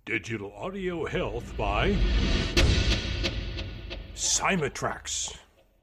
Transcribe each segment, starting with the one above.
Digital Audio Health by Symatrax.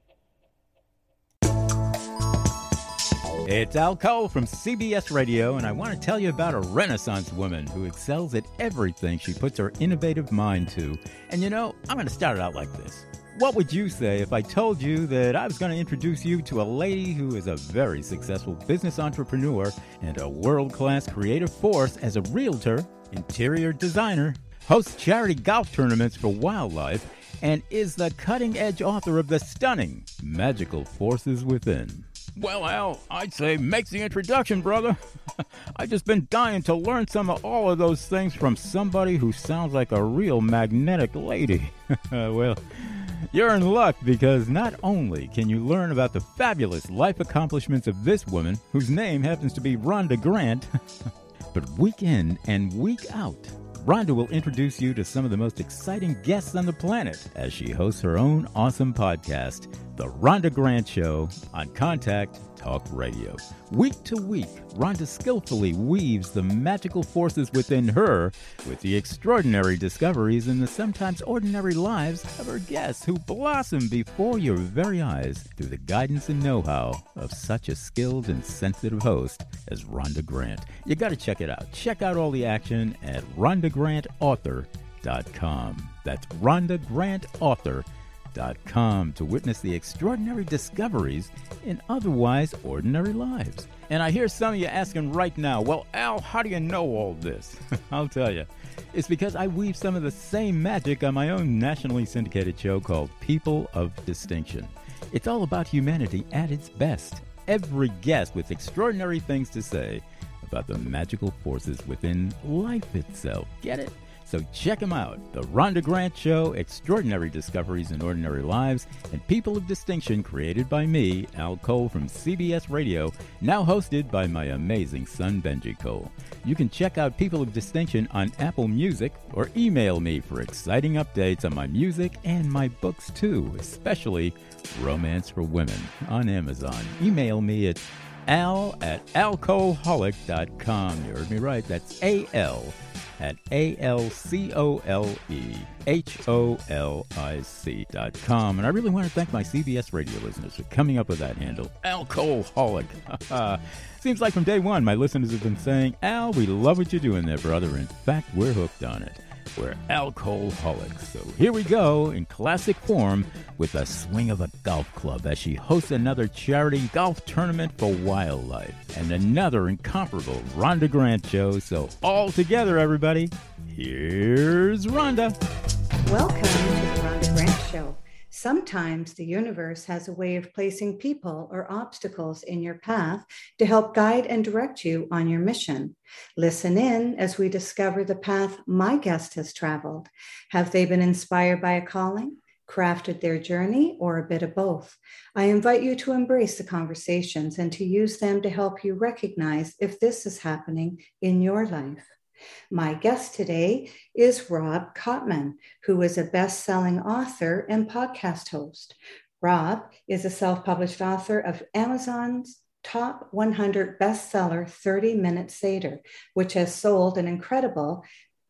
It's Al Cole from CBS Radio, and I want to tell you about a Renaissance woman who excels at everything she puts her innovative mind to. And you know, I'm going to start it out like this. What would you say if I told you that I was going to introduce you to a lady who is a very successful business entrepreneur and a world-class creative force as a realtor, interior designer, hosts charity golf tournaments for wildlife, and is the cutting-edge author of the stunning Magical Forces Within? Well, Al, I'd say make the introduction, brother. I've just been dying to learn some of all of those things from somebody who sounds like a real magnetic lady. Well, you're in luck because not only can you learn about the fabulous life accomplishments of this woman, whose name happens to be Rhonda Grant, but week in and week out, Rhonda will introduce you to some of the most exciting guests on the planet as she hosts her own awesome podcast, The Rhonda Grant Show, on Contact Talk Radio. Week to week, Rhonda skillfully weaves the magical forces within her with the extraordinary discoveries in the sometimes ordinary lives of her guests who blossom before your very eyes through the guidance and know-how of such a skilled and sensitive host as Rhonda Grant. You got to check it out. Check out all the action at RhondaGrantAuthor.com. That's RhondaGrantAuthor.com to witness the extraordinary discoveries in otherwise ordinary lives. And I hear some of you asking right now, well, Al, how do you know all this? I'll tell you. It's because I weave some of the same magic on my own nationally syndicated show called People of Distinction. It's all about humanity at its best. Every guest with extraordinary things to say about the magical forces within life itself. Get it? So check them out. The Rhonda Grant Show, Extraordinary Discoveries in Ordinary Lives, and People of Distinction, created by me, Al Cole from CBS Radio, now hosted by my amazing son, Benji Cole. You can check out People of Distinction on Apple Music or email me for exciting updates on my music and my books too, especially Romance for Women on Amazon. Email me at al@alcoholic.com. You heard me right. That's ALCOLEHOLIC.com. And I really want to thank my CBS radio listeners for coming up with that handle, Alcoholic. Seems like from day one, my listeners have been saying, Al, we love what you're doing there, brother. In fact, we're hooked on it. We're alcoholics. So here we go in classic form with a swing of a golf club as she hosts another charity golf tournament for wildlife and another incomparable Rhonda Grant show. So all together, everybody, here's Rhonda. Welcome to the Rhonda Grant Show. Sometimes the universe has a way of placing people or obstacles in your path to help guide and direct you on your mission. Listen in as we discover the path my guest has traveled. Have they been inspired by a calling, crafted their journey, or a bit of both? I invite you to embrace the conversations and to use them to help you recognize if this is happening in your life. My guest today is Rob Kotman, who is a best-selling author and podcast host. Rob is a self-published author of Amazon's top 100 bestseller 30-Minute Seder, which has sold an incredible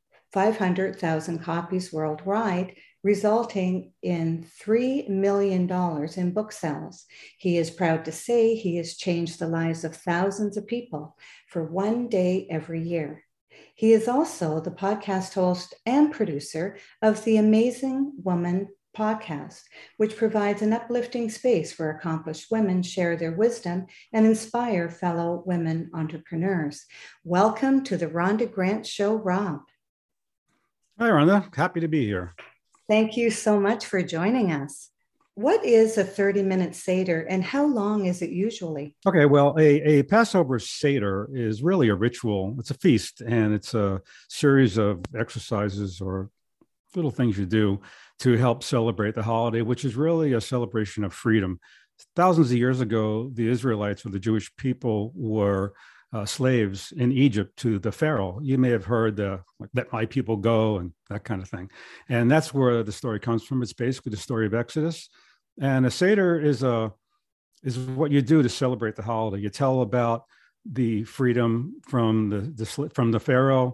500,000 copies worldwide, resulting in $3 million in book sales. He is proud to say he has changed the lives of thousands of people for one day every year. He is also the podcast host and producer of the Amazing Woman podcast, which provides an uplifting space where accomplished women share their wisdom and inspire fellow women entrepreneurs. Welcome to the Rhonda Grant Show, Rob. Hi, Rhonda. Happy to be here. Thank you so much for joining us. What is a 30-minute Seder and how long is it usually? Okay, well, a Passover Seder is really a ritual. It's a feast, and it's a series of exercises or little things you do to help celebrate the holiday, which is really a celebration of freedom. Thousands of years ago, the Israelites or the Jewish people were slaves in Egypt to the Pharaoh. You may have heard let my people go and that kind of thing. And that's where the story comes from. It's basically the story of Exodus. And a Seder is what you do to celebrate the holiday. You tell about the freedom from the Pharaoh,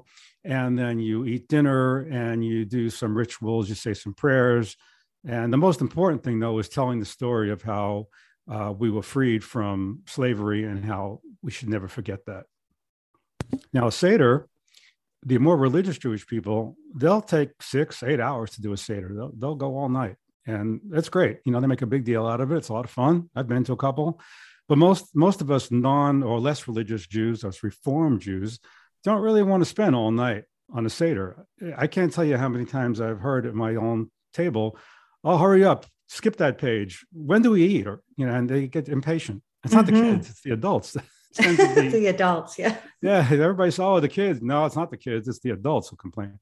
And then you eat dinner and you do some rituals, you say some prayers. And the most important thing, though, is telling the story of how we were freed from slavery and how we should never forget that. Now, a Seder, the more religious Jewish people, they'll take 6-8 hours to do a Seder. They'll go all night. And that's great. You know, they make a big deal out of it. It's a lot of fun. I've been to a couple. But most of us non or less religious Jews, us Reformed Jews, don't really want to spend all night on a Seder. I can't tell you how many times I've heard at my own table, "Oh, hurry up, skip that page. When do we eat?" Or, you know, and they get impatient. It's not the kids, it's the adults. It's the adults, yeah. Yeah, everybody saw the kids. No, it's not the kids, it's the adults who complain.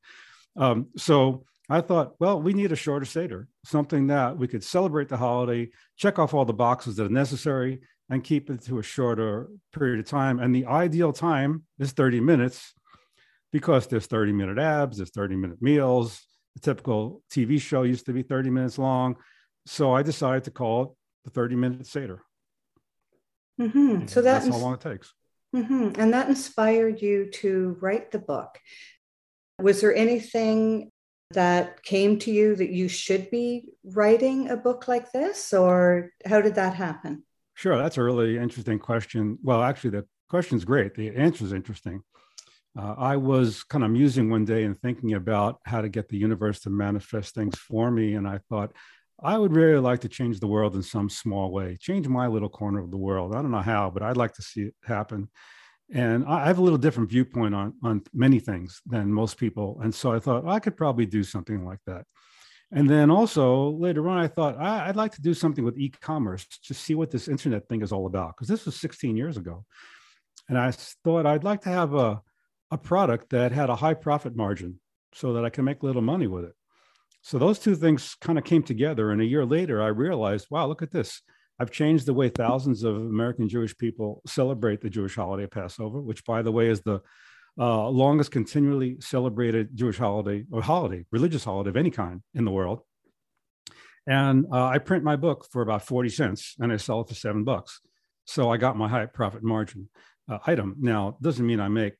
So I thought, well, we need a shorter Seder, something that we could celebrate the holiday, check off all the boxes that are necessary, and keep it to a shorter period of time. And the ideal time is 30 minutes because there's 30-minute abs, there's 30-minute meals. The typical TV show used to be 30 minutes long. So I decided to call it the 30-minute Seder. Mm-hmm. So that's how long it takes. Mm-hmm. And that inspired you to write the book. Was there anything that came to you that you should be writing a book like this, or how did that happen? Sure, that's a really interesting question. Well, actually, the question's great. The answer is interesting. I was kind of musing one day and thinking about how to get the universe to manifest things for me. And I thought, I would really like to change the world in some small way, change my little corner of the world. I don't know how, but I'd like to see it happen. And I have a little different viewpoint on many things than most people. And so I thought, I could probably do something like that. And then also later on, I thought, I'd like to do something with e-commerce to see what this internet thing is all about, because this was 16 years ago. And I thought I'd like to have a product that had a high profit margin so that I can make a little money with it. So those two things kind of came together. And a year later, I realized, wow, look at this. I've changed the way thousands of American Jewish people celebrate the Jewish holiday of Passover, which, by the way, is the longest continually celebrated Jewish holiday or religious holiday of any kind in the world. And I print my book for about 40 cents and I sell it for $7. So I got my high profit margin item. Now, it doesn't mean I make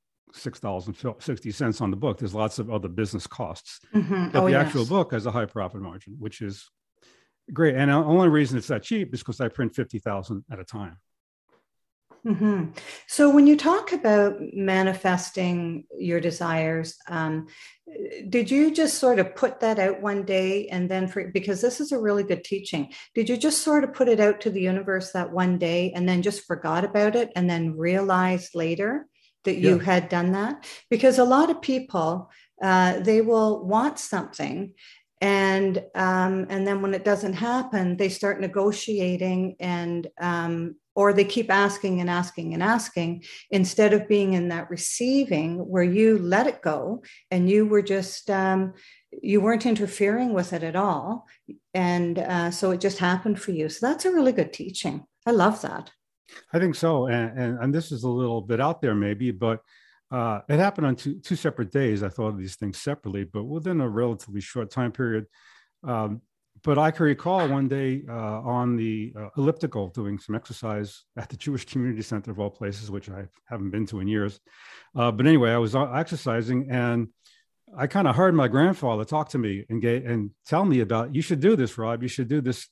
$6.60 on the book. There's lots of other business costs. Mm-hmm. But the actual book has a high profit margin, which is great. And the only reason it's that cheap is because I print 50,000 at a time. Mm-hmm. So when you talk about manifesting your desires, did you just sort of put that out one day and then because this is a really good teaching, did you just sort of put it out to the universe that one day and then just forgot about it and then realized later that you had done that? Because a lot of people, they will want something and then when it doesn't happen, they start negotiating and or they keep asking and asking and asking instead of being in that receiving where you let it go and you were just, you weren't interfering with it at all. And so it just happened for you. So that's a really good teaching. I love that. I think so. And this is a little bit out there maybe, but it happened on two separate days. I thought of these things separately, but within a relatively short time period. But I can recall one day on the elliptical doing some exercise at the Jewish Community Center of all places, which I haven't been to in years. But anyway, I was exercising and I kind of heard my grandfather talk to me and tell me about, you should do this, Rob. You should do this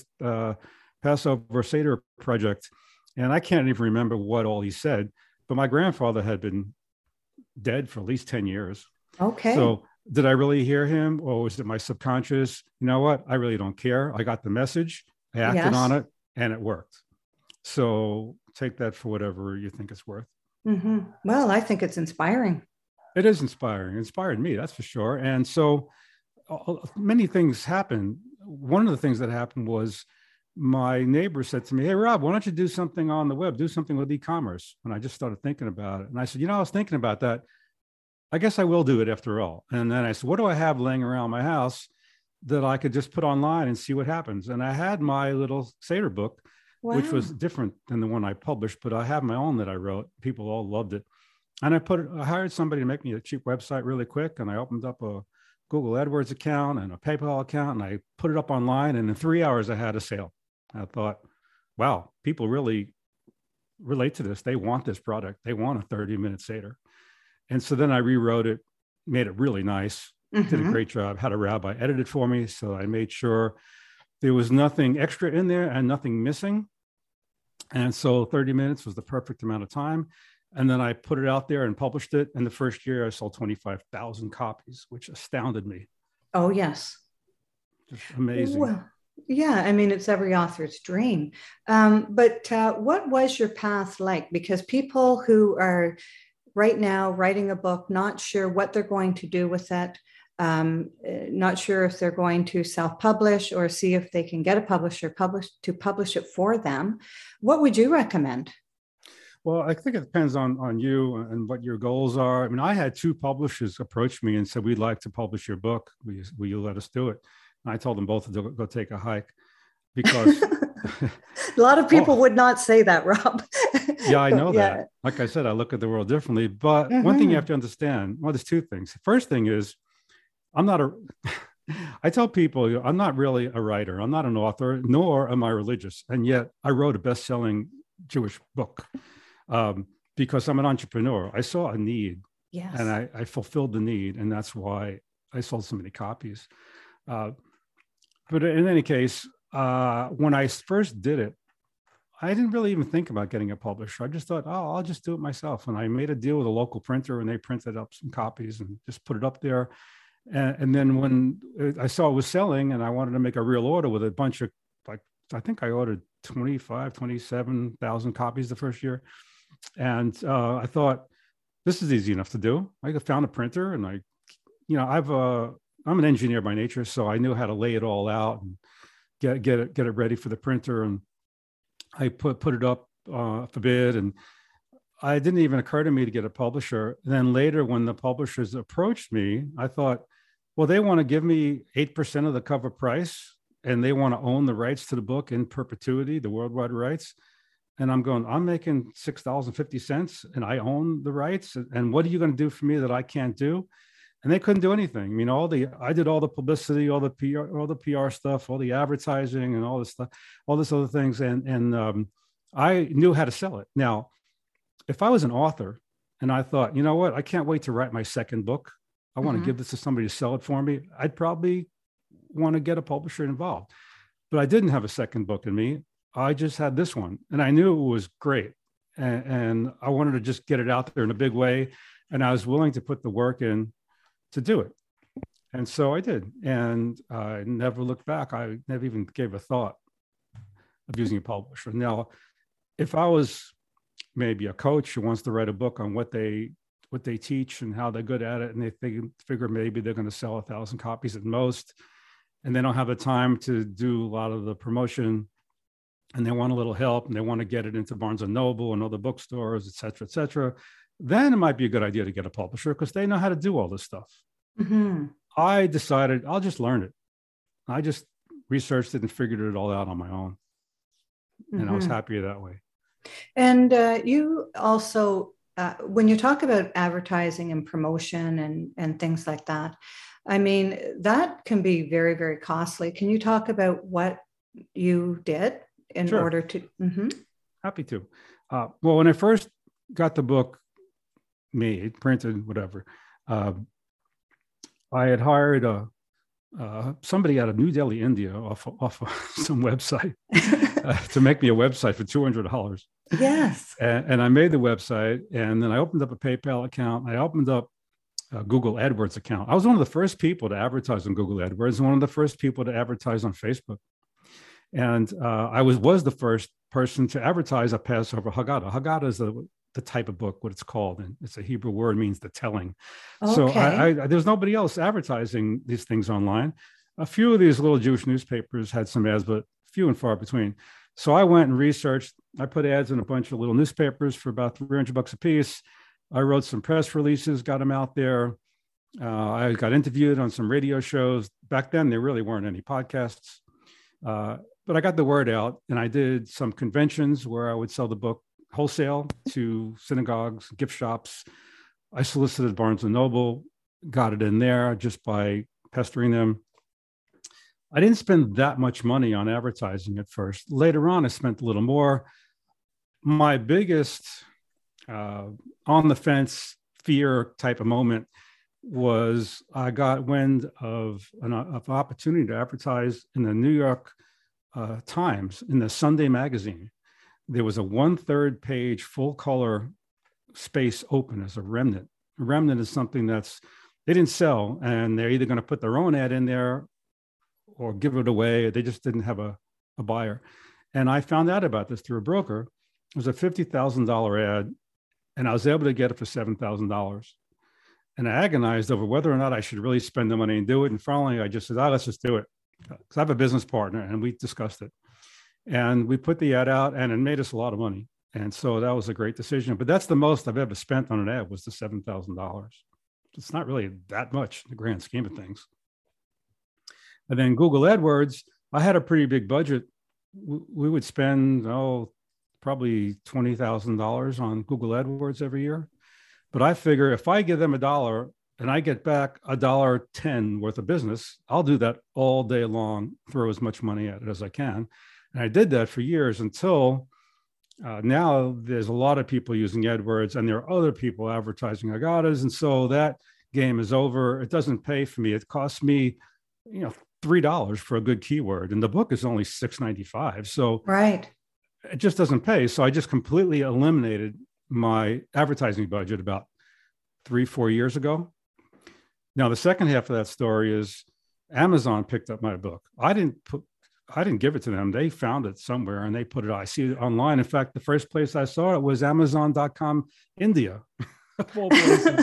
Passover Seder project. And I can't even remember what all he said, but my grandfather had been dead for at least 10 years. Okay. So did I really hear him, or was it my subconscious? You know what? I really don't care. I got the message, I acted on it, and it worked. So take that for whatever you think it's worth. Mm-hmm. Well, I think it's inspiring. It is inspiring. It inspired me, that's for sure. And so many things happened. One of the things that happened was my neighbor said to me, "Hey, Rob, why don't you do something on the web? Do something with e-commerce." And I just started thinking about it. And I said, I was thinking about that. I guess I will do it after all. And then I said, what do I have laying around my house that I could just put online and see what happens? And I had my little Seder book, which was different than the one I published, but I have my own that I wrote. People all loved it. And I hired somebody to make me a cheap website really quick. And I opened up a Google AdWords account and a PayPal account, and I put it up online. And in 3 hours, I had a sale. I thought, wow, people really relate to this. They want this product. They want a 30-minute Seder. And so then I rewrote it made it really nice, did a great job, had a rabbi edit it for me. So I made sure there was nothing extra in there and nothing missing. And so 30 minutes was the perfect amount of time. And then I put it out there and published it. And the first year I sold 25,000 copies, which astounded me. Oh, yes. Just amazing. Well, yeah, I mean, it's every author's dream. But what was your path like? Because people who are right now writing a book, not sure what they're going to do with it, not sure if they're going to self-publish or see if they can get a publisher to publish it for them. What would you recommend? Well, I think it depends on you and what your goals are. I mean, I had 2 publishers approach me and said, we'd like to publish your book. Will you let us do it? And I told them both to go take a hike because a lot of people would not say that, Rob. Yeah, I know that. Like I said, I look at the world differently. But one thing you have to understand, well, there's 2 things. First thing is, I tell people, I'm not really a writer. I'm not an author, nor am I religious. And yet I wrote a best-selling Jewish book because I'm an entrepreneur. I saw a need, and I fulfilled the need. And that's why I sold so many copies. But in any case, when I first did it, I didn't really even think about getting a publisher. I just thought, oh, I'll just do it myself. And I made a deal with a local printer and they printed up some copies and just put it up there. And then when I saw it was selling and I wanted to make a real order with a bunch of, like, I think I ordered 27,000 copies the first year. And I thought, this is easy enough to do. I found a printer and I'm an engineer by nature, so I knew how to lay it all out and get it ready for the printer. And I put it up for bid, and it didn't even occur to me to get a publisher. And then later, when the publishers approached me, I thought, well, they want to give me 8% of the cover price, and they want to own the rights to the book in perpetuity, the worldwide rights. And I'm going, I'm making $6.50, and I own the rights. And what are you going to do for me that I can't do? And they couldn't do anything. I mean, I did all the publicity, all the PR stuff, all the advertising, and all this stuff, all this other things, and I knew how to sell it. Now, if I was an author and I thought, you know what, I can't wait to write my second book, I want to give this to somebody to sell it for me, I'd probably want to get a publisher involved. But I didn't have a second book in me. I just had this one, and I knew it was great, and I wanted to just get it out there in a big way, and I was willing to put the work in to do it. And so I did. And I never looked back. I never even gave a thought of using a publisher. Now, if I was maybe a coach who wants to write a book on what they teach and how they're good at it, and they figure maybe they're going to sell 1,000 copies at most, and they don't have the time to do a lot of the promotion, and they want a little help, and they want to get it into Barnes & Noble and other bookstores, et cetera, then it might be a good idea to get a publisher because they know how to do all this stuff. I decided I'll just learn it. I just researched it and figured it all out on my own. And I was happier that way. And you also, when you talk about advertising and promotion and things like that, I mean, that can be very, very costly. Can you talk about what you did in order to? Happy to. Well, when I first got the book made, printed, whatever, I had hired somebody out of New Delhi, India, off some website to make me a website for $200. Yes. And I made the website, and then I opened up a PayPal account. I opened up a Google AdWords account. I was one of the first people to advertise on Google AdWords, and one of the first people to advertise on Facebook. And I was the first person to advertise a Passover Haggadah. Haggadah is the type of book, what it's called. And it's a Hebrew word, means the telling. Okay. So there's nobody else advertising these things online. A few of these little Jewish newspapers had some ads, but few and far between. So I went and researched. I put ads in a bunch of little newspapers for about $300 a piece. I wrote some press releases, got them out there. I got interviewed on some radio shows. Back then, there really weren't any podcasts. But I got the word out, and I did some conventions where I would sell the book wholesale to synagogues, gift shops. I solicited Barnes & Noble, got it in there just by pestering them. I didn't spend that much money on advertising at first. Later on, I spent a little more. My biggest on the fence fear type of moment was I got wind of an opportunity to advertise in the New York Times in the Sunday magazine. There was a 1/3 page full color space open as a remnant. A remnant is something they didn't sell, and they're either going to put their own ad in there or give it away. They just didn't have a buyer. And I found out about this through a broker. It was a $50,000 ad, and I was able to get it for $7,000. And I agonized over whether or not I should really spend the money and do it. And finally, I just said, let's just do it. Because I have a business partner, and we discussed it. And we put the ad out, and it made us a lot of money. And so that was a great decision. But that's the most I've ever spent on an ad, was the $7,000. It's not really that much in the grand scheme of things. And then Google AdWords, I had a pretty big budget. We would spend, probably $20,000 on Google AdWords every year. But I figure if I give them $1 and I get back $1.10 worth of business, I'll do that all day long, throw as much money at it as I can. And I did that for years until now there's a lot of people using AdWords, and there are other people advertising Agatas. And so that game is over. It doesn't pay for me. It costs me, $3 for a good keyword. And the book is only $6.95. So right. It just doesn't pay. So I just completely eliminated my advertising budget about 3-4 years ago. Now, the second half of that story is Amazon picked up my book. I didn't give it to them. They found it somewhere and they put it out. I see it online. In fact, the first place I saw it was Amazon.com India. Of all places.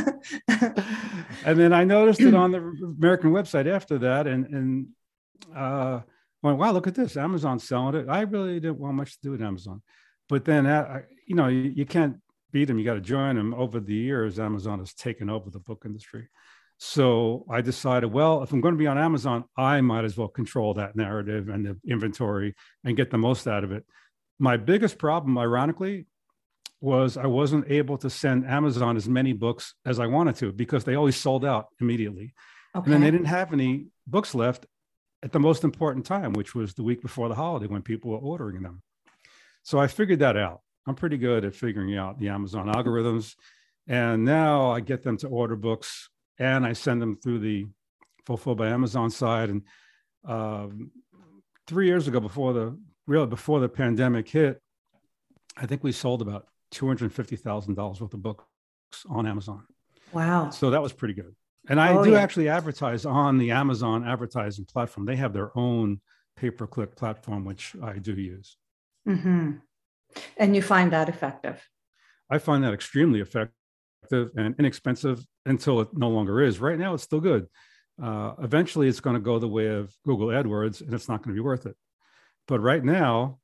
And then I noticed it on the American website after that, and went, wow, look at this. Amazon's selling it. I really didn't want much to do with Amazon. But then, you can't beat them. You got to join them. Over the years, Amazon has taken over the book industry. So I decided, well, if I'm going to be on Amazon, I might as well control that narrative and the inventory and get the most out of it. My biggest problem, ironically, was I wasn't able to send Amazon as many books as I wanted to, because they always sold out immediately. Okay. And then they didn't have any books left at the most important time, which was the week before the holiday when people were ordering them. So I figured that out. I'm pretty good at figuring out the Amazon algorithms. And now I get them to order books, and I send them through the Fulfilled by Amazon side. And 3 years ago, before the pandemic hit, I think we sold about $250,000 worth of books on Amazon. Wow. So that was pretty good. And I do actually advertise on the Amazon advertising platform. They have their own pay-per-click platform, which I do use. Mm-hmm. And you find that effective? I find that extremely effective and inexpensive until it no longer is. Right now, it's still good. Eventually, it's going to go the way of Google AdWords, and it's not going to be worth it. But right now,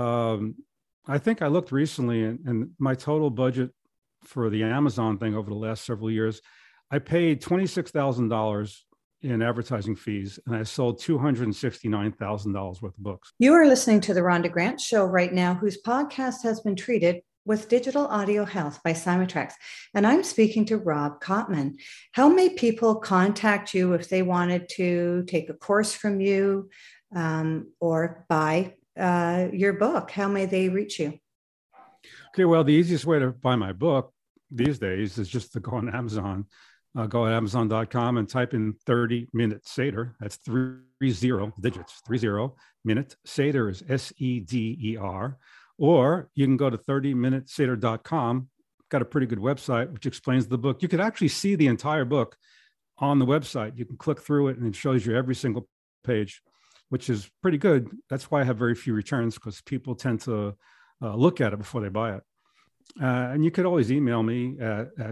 I think I looked recently, and my total budget for the Amazon thing over the last several years, I paid $26,000 in advertising fees, and I sold $269,000 worth of books. You are listening to the Rhonda Grant Show right now, whose podcast has been treated with digital audio health by Symatrax. And I'm speaking to Rob Cotman. How may people contact you if they wanted to take a course from you or buy your book? How may they reach you? Okay, well, the easiest way to buy my book these days is just to go on Amazon. Go to Amazon.com and type in 30-Minute Seder. That's 30 digits, 30-Minute Seder is SEDER. Or you can go to 30minuteseder.com. Got a pretty good website which explains the book. You could actually see the entire book on the website. You can click through it and it shows you every single page, which is pretty good. That's why I have very few returns, because people tend to look at it before they buy it. And you could always email me at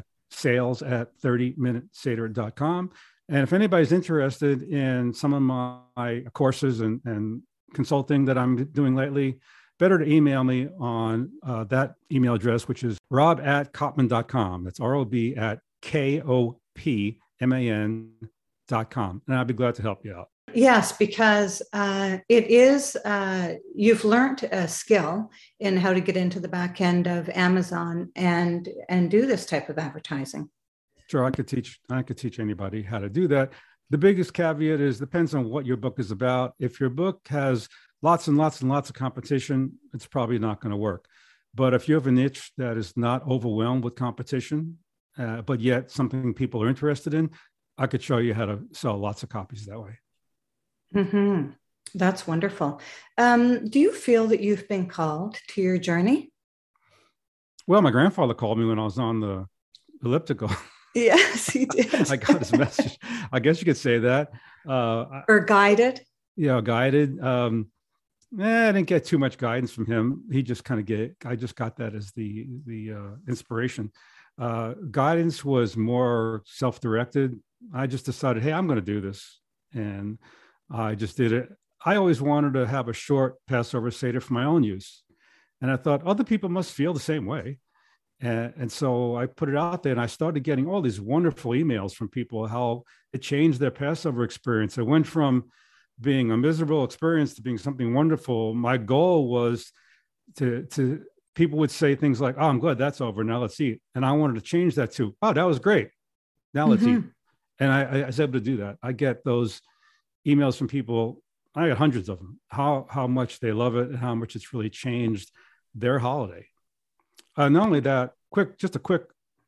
sales@30minuteseder.com. And if anybody's interested in some of my courses and consulting that I'm doing lately, better to email me on that email address, which is rob@cotman.com. That's rob@kopman.com. And I'll be glad to help you out. Yes, because it is, you've learned a skill in how to get into the back end of Amazon and do this type of advertising. Sure, I could teach anybody how to do that. The biggest caveat is depends on what your book is about. If your book has lots and lots and lots of competition, it's probably not going to work. But if you have a niche that is not overwhelmed with competition but yet something people are interested in, I could show you how to sell lots of copies that way. Mm-hmm. That's wonderful. Do you feel that you've been called to your journey? Well, my grandfather called me when I was on the elliptical. Yes, he did. I got his message. I guess you could say that. Or guided. Yeah, guided. I didn't get too much guidance from him. He just kind of I just got that as the inspiration. Guidance was more self-directed. I just decided, hey, I'm going to do this. And I just did it. I always wanted to have a short Passover Seder for my own use. And I thought other people must feel the same way. And so I put it out there, and I started getting all these wonderful emails from people, how it changed their Passover experience. It went from being a miserable experience to being something wonderful. My goal was to people would say things like, oh, I'm glad that's over. Now let's eat. And I wanted to change that to, oh, that was great. Now let's eat. And I was able to do that. I get those emails from people. I got hundreds of them, how much they love it and how much it's really changed their holiday. Not only that, just a quick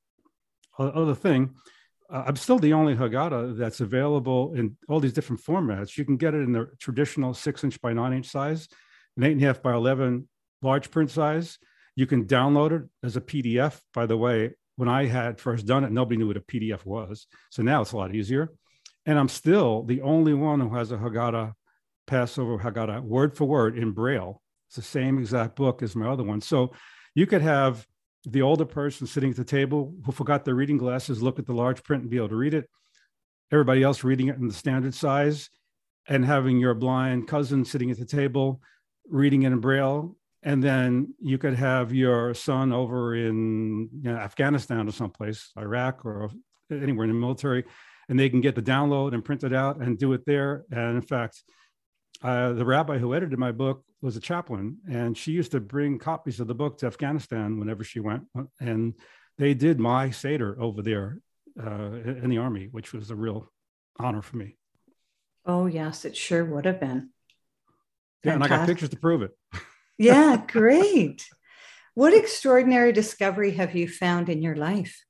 other thing. I'm still the only Haggadah that's available in all these different formats. You can get it in the traditional 6-inch by 9-inch size, an 8.5 by 11 large print size. You can download it as a PDF. By the way, when I had first done it, nobody knew what a PDF was. So now it's a lot easier. And I'm still the only one who has a Haggadah, Passover Haggadah, word for word in Braille. It's the same exact book as my other one. So you could have the older person sitting at the table who forgot their reading glasses, look at the large print and be able to read it. Everybody else reading it in the standard size, and having your blind cousin sitting at the table reading it in Braille. And then you could have your son over in Afghanistan or someplace, Iraq or anywhere in the military, and they can get the download and print it out and do it there. And in fact, the rabbi who edited my book was a chaplain, and she used to bring copies of the book to Afghanistan whenever she went. And they did my Seder over there in the Army, which was a real honor for me. Oh, yes, it sure would have been. Yeah, and I got pictures to prove it. Yeah, great. What extraordinary discovery have you found in your life?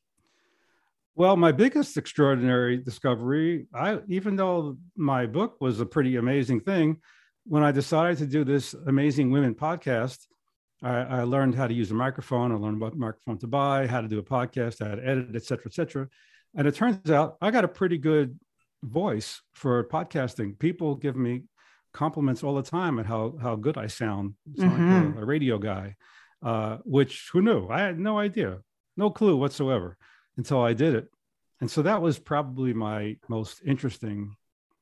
Well, my biggest extraordinary discovery, even though my book was a pretty amazing thing, when I decided to do this Amazing Women podcast, I learned how to use a microphone. I learned what microphone to buy, how to do a podcast, how to edit, et cetera, et cetera. And it turns out I got a pretty good voice for podcasting. People give me compliments all the time at how good I sound. It's like a radio guy, which who knew? I had no idea, no clue whatsoever until I did it. And so that was probably my most interesting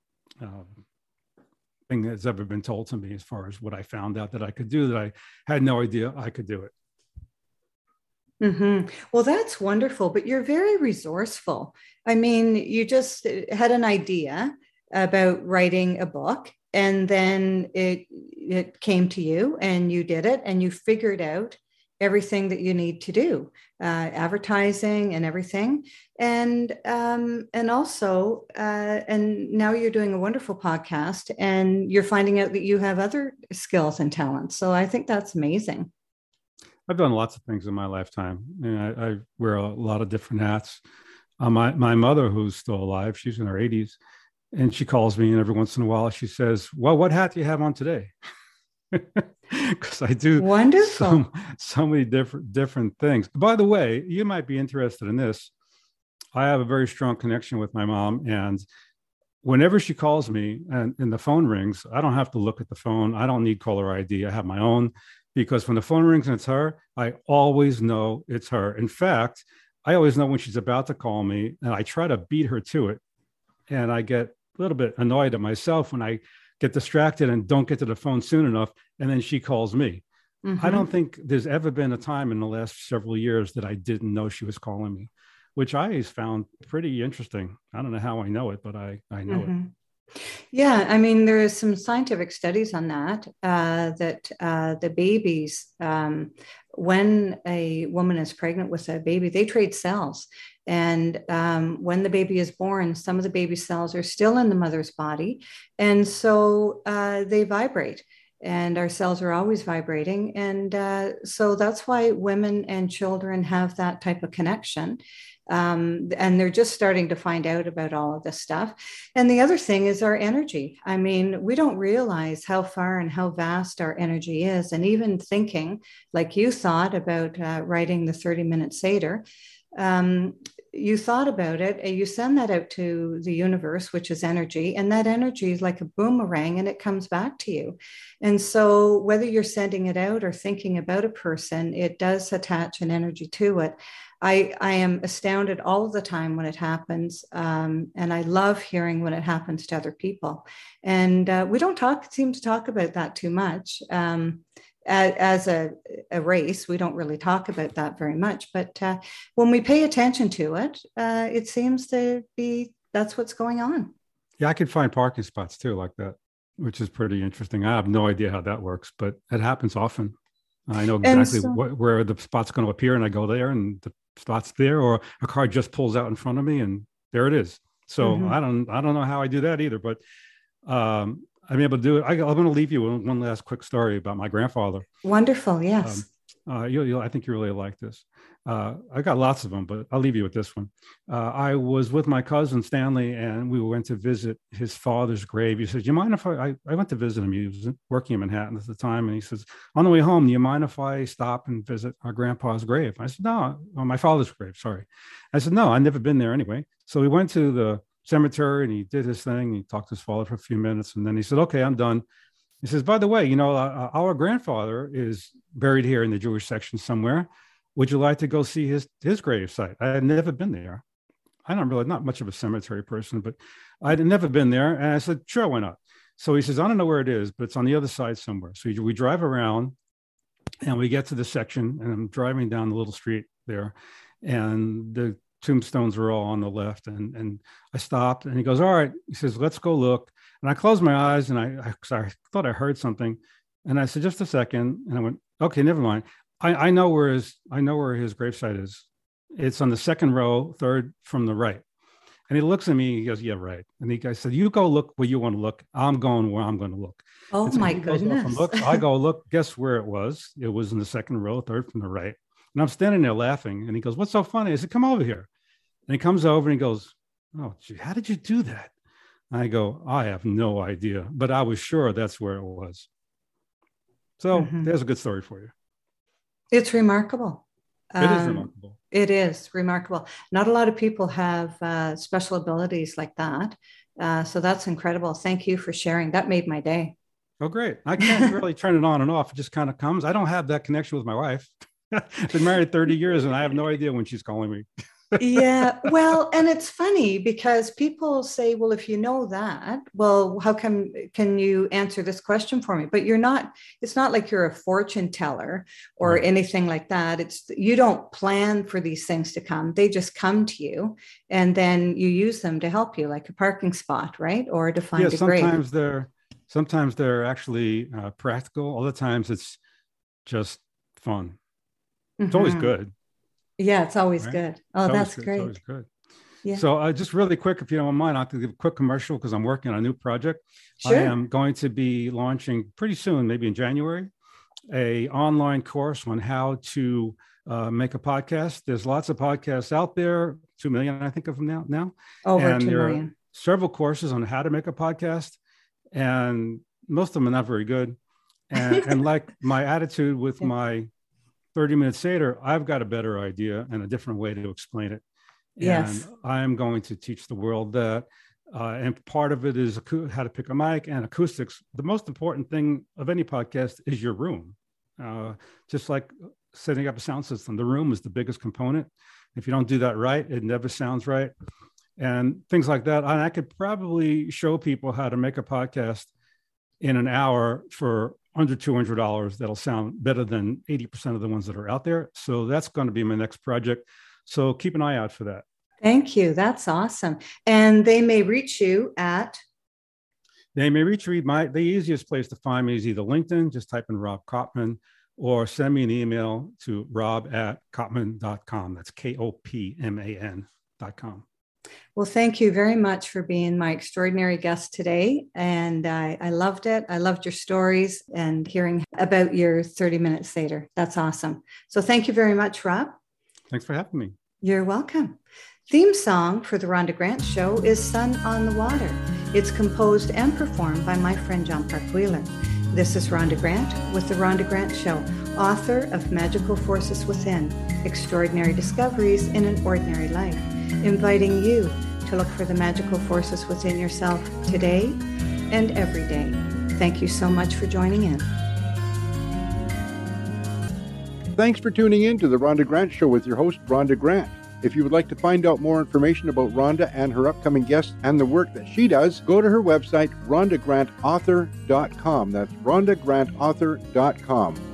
thing that's ever been told to me, as far as what I found out that I could do, that I had no idea I could do it. Well, that's wonderful, but you're very resourceful. I mean, you just had an idea about writing a book, and then it came to you and you did it, and you figured out everything that you need to do, advertising and everything. And also, and now you're doing a wonderful podcast, and you're finding out that you have other skills and talents. So I think that's amazing. I've done lots of things in my lifetime. And I wear a lot of different hats. My mother, who's still alive, she's in her 80s, and she calls me, and every once in a while she says, well, what hat do you have on today? Because I do wonderful so many different things. By the way, you might be interested in this. I have a very strong connection with my mom, and whenever she calls me and the phone rings, I don't have to look at the phone. I don't need caller ID. I have my own, because when the phone rings and it's her, I always know it's her. In fact, I always know when she's about to call me, and I try to beat her to it. And I get a little bit annoyed at myself when I get distracted and don't get to the phone soon enough, and then she calls me. I don't think there's ever been a time in the last several years that I didn't know she was calling me, which I found pretty interesting. I don't know how I know it, but I know it. Yeah, I mean, there is some scientific studies on that, the babies, when a woman is pregnant with a baby, they trade cells. And when the baby is born, some of the baby cells are still in the mother's body. And so they vibrate. and our cells are always vibrating. And so that's why women and children have that type of connection. And they're just starting to find out about all of this stuff. And the other thing is our energy. I mean, we don't realize how far and how vast our energy is. And even thinking, like you thought about writing the 30-minute Seder, you thought about it and you send that out to the universe, which is energy, and that energy is like a boomerang and it comes back to you. And so whether you're sending it out or thinking about a person, it does attach an energy to it. I am astounded all of the time when it happens. And I love hearing when it happens to other people. And we don't seem to talk about that too much. As a race, we don't really talk about that very much. But when we pay attention to it, it seems to be that's what's going on. Yeah, I could find parking spots too like that, which is pretty interesting. I have no idea how that works, but it happens often. I know exactly where the spot's going to appear, and I go there, and the spot's there, or a car just pulls out in front of me, and there it is. So I don't know how I do that either, but I'm able to do it. I'm going to leave you with one last quick story about my grandfather. Wonderful, yes. I think you really like this. I got lots of them, but I'll leave you with this one. I was with my cousin Stanley, and we went to visit his father's grave. He said, "Do you mind if I went to visit him? He was working in Manhattan at the time, and he says, on the way home, do you mind if I stop and visit our grandpa's grave?" I said, "No, my father's grave. Sorry." I said, "No, I've never been there anyway." So we went to the cemetery, and he did his thing. He talked to his father for a few minutes, and then he said, "Okay, I'm done." He says, "By the way, our grandfather is buried here in the Jewish section somewhere. Would you like to go see his grave site?" I had never been there. Not much of a cemetery person, but I'd never been there. And I said, "Sure, why not?" So he says, "I don't know where it is, but it's on the other side somewhere." So we drive around and we get to the section, and I'm driving down the little street there, and the tombstones are all on the left. And I stopped, and he goes, "All right." He says, "Let's go look." And I closed my eyes, and I thought I heard something. And I said, "Just a second." And I went, "Okay, never mind. I know where his gravesite is. It's on the second row, third from the right." And he looks at me, he goes, "Yeah, right." And I said, "You go look where you want to look. I'm going where I'm going to look." Oh, so my goodness. I go look, guess where it was? It was in the second row, third from the right. And I'm standing there laughing. And he goes, "What's so funny?" I said, "Come over here." And he comes over and he goes, "Oh, gee, how did you do that?" I go, "I have no idea, but I was sure that's where it was." So there's a good story for you. It's remarkable. It is remarkable. It is remarkable. Not a lot of people have special abilities like that. So that's incredible. Thank you for sharing. That made my day. Oh, great. I can't really turn it on and off. It just kind of comes. I don't have that connection with my wife. Been married 30 years and I have no idea when she's calling me. Yeah, well, and it's funny because people say, "Well, if you know that, well, how can you answer this question for me?" But it's not like you're a fortune teller or anything like that. You don't plan for these things to come. They just come to you, and then you use them to help you, like a parking spot, right? Or to find a grave. Sometimes they're actually practical. Other times it's just fun. It's always good. Yeah, it's always good. Oh, that's great. It's always good. Yeah. So just really quick, if you don't mind, I'll have to give a quick commercial because I'm working on a new project. Sure. I am going to be launching pretty soon, maybe in January, a online course on how to make a podcast. There's lots of podcasts out there, 2 million, I think of them now. Over 2 million. There are several courses on how to make a podcast, and most of them are not very good. And like my attitude with my 30-minute Seder, I've got a better idea and a different way to explain it. Yes. And I am going to teach the world that. And part of it is how to pick a mic and acoustics. The most important thing of any podcast is your room. Just like setting up a sound system, the room is the biggest component. If you don't do that right, it never sounds right. And things like that. And I could probably show people how to make a podcast in an hour for under $200 that'll sound better than 80% of the ones that are out there. So that's going to be my next project. So keep an eye out for that. Thank you. That's awesome. And they may reach you at? They may reach me. The easiest place to find me is either LinkedIn, just type in Rob Kopman, or send me an email to rob@kopman.com. That's KOPMAN.com. Well, thank you very much for being my extraordinary guest today. And I loved it. I loved your stories and hearing about your 30-minute Seder. That's awesome. So thank you very much, Rob. Thanks for having me. You're welcome. Theme song for the Rhonda Grant Show is Sun on the Water. It's composed and performed by my friend John Park Wheeler. This is Rhonda Grant with the Rhonda Grant Show, author of Magical Forces Within, Extraordinary Discoveries in an Ordinary Life, inviting you to look for the magical forces within yourself today and every day. Thank you so much for joining in. Thanks for tuning in to the Rhonda Grant Show with your host, Rhonda Grant. If you would like to find out more information about Rhonda and her upcoming guests and the work that she does, go to her website, rhondagrantauthor.com. That's rhondagrantauthor.com.